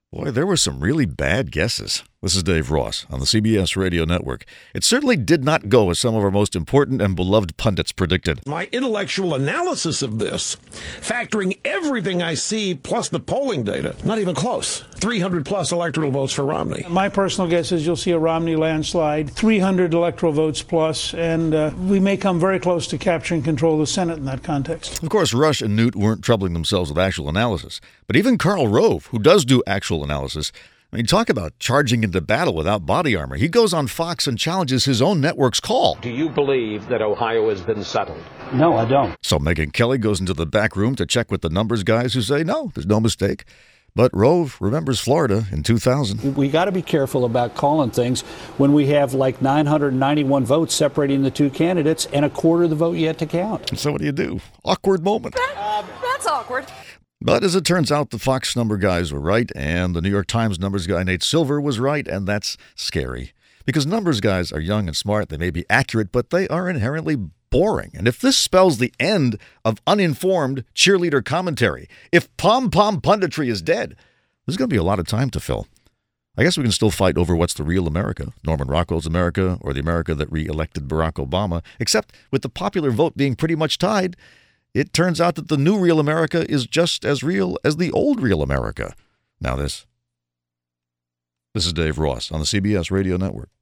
Boy, there were some really bad guesses. This is Dave Ross on the CBS Radio Network. It certainly did not go as some of our most important and beloved pundits predicted. My intellectual analysis of this, factoring everything I see plus the polling data, not even close. 300 plus electoral votes for Romney. My personal guess is you'll see a Romney landslide, 300 electoral votes plus, and we may come very close to capturing control of the Senate in that context. Of course, Rush and Newt weren't troubling themselves with actual analysis, but even Karl Rove, who does do actual analysis, I mean, talk about charging into battle without body armor. He goes on Fox and challenges his own network's call. Do you believe that Ohio has been settled? No, I don't. So Megyn Kelly goes into the back room to check with the numbers guys who say, no, there's no mistake. But Rove remembers Florida in 2000. We got to be careful about calling things when we have like 991 votes separating the two candidates and a quarter of the vote yet to count. So what do? Awkward moment. That's awkward. But as it turns out, the Fox number guys were right, and the New York Times numbers guy Nate Silver was right, and that's scary. Because numbers guys are young and smart, they may be accurate, but they are inherently boring. And if this spells the end of uninformed cheerleader commentary, if pom-pom punditry is dead, there's going to be a lot of time to fill. I guess we can still fight over what's the real America, Norman Rockwell's America or the America that re-elected Barack Obama, except with the popular vote being pretty much tied, it turns out that the new real America is just as real as the old real America. Now this is Dave Ross on the CBS Radio Network.